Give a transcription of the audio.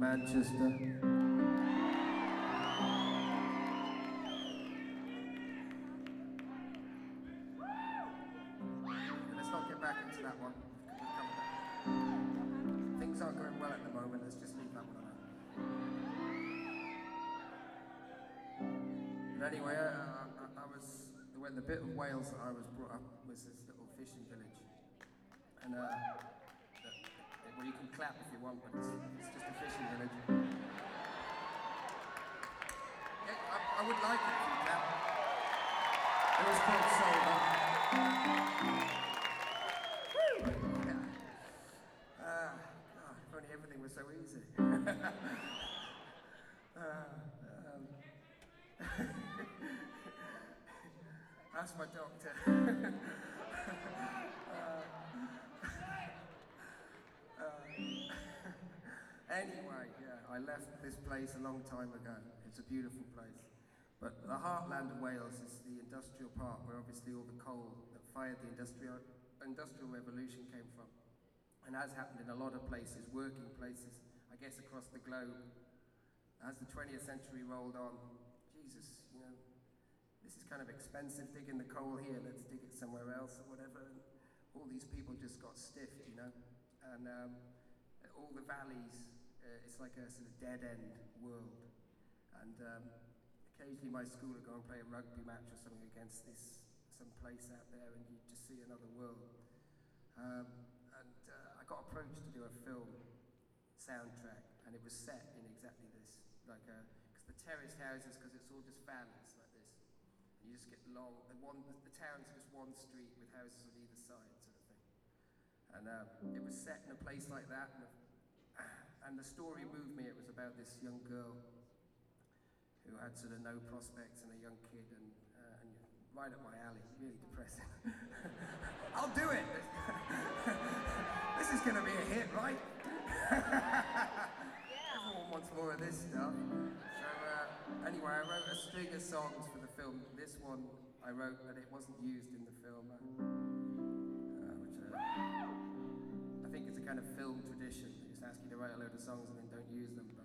Manchester. Let's not get back into that one. Things aren't going well at the moment. Let's just leave that one alone. But anyway, when the bit of Wales that I was brought up was this little fishing village, and well, you can clap if you want, but it's just a fishing village. Yeah, I would like it if you clap. It was called Solva. God, if only everything was so easy. Ask my doctor. Anyway, yeah, I left this place a long time ago. It's a beautiful place. But the heartland of Wales is the industrial part where obviously all the coal that fired the industrial revolution came from. And as happened in a lot of places, working places, I guess across the globe, as the 20th century rolled on, Jesus, you know, this is kind of expensive digging the coal here, let's dig it somewhere else or whatever. And all these people just got stiffed, you know. And all the valleys, it's like a sort of dead-end world. And occasionally my school would go and play a rugby match or something against some place out there, and you'd just see another world. I got approached to do a film soundtrack, and it was set in exactly this, like because the terraced houses, because it's all just families like this, and you just get long. The town's just one street with houses on either side, sort of thing. And it was set in a place like that, and the story moved me. It was about this young girl who had sort of no prospects and a young kid, and right up my alley, really depressing. I'll do it! This is gonna be a hit, right? Everyone wants more of this stuff. So anyway, I wrote a string of songs for the film. This one I wrote, but it wasn't used in the film, which I think it's a kind of film tradition. They just ask you to write a load of songs and then don't use them.